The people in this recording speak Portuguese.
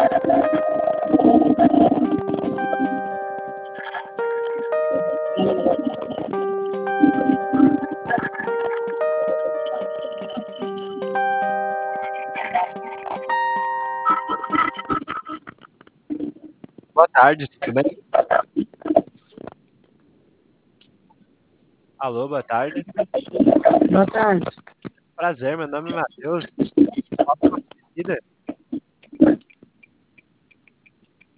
Boa tarde, tudo bem? Alô, boa tarde. Boa tarde. Prazer, meu nome é Matheus.